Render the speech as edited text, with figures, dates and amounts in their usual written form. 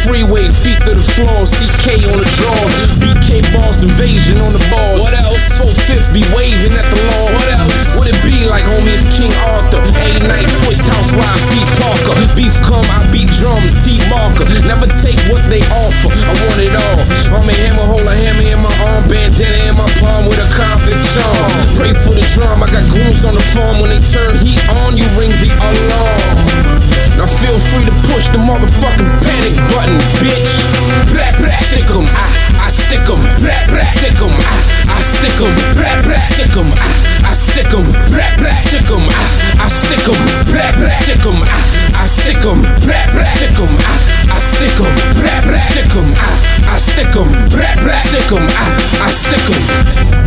freeway, feet to the floor, CK on the drawers, BK Boss Invasion on the balls. What else? 4/5 be waving at the law. What else? What it be like, homie? It's King Arthur, A-Night, Twist, Housewives, Steve Parker. Beef come, I beat drums, T-Marker. Never take what they offer, I want it all. I'm a hammer, hold a hammer in my arm, bandana in my palm with a confident charm. Pray for the drum, I got goons on the farm. When they turn heat on, you ring the alarm. Now feel free to push the motherfucking panic button, bitch. Blah, blah, stick 'em, I stick 'em. Blah, blah, stick 'em, I stick 'em. Blah, blah, stick 'em, I stick 'em. Blah, blah, stick 'em, I stick 'em. Blah, blah, stick 'em, I stick 'em. Blah, blah, stick 'em, I stick 'em. Blah, blah, stick 'em, I stick 'em. Blah, blah, stick 'em, I stick 'em.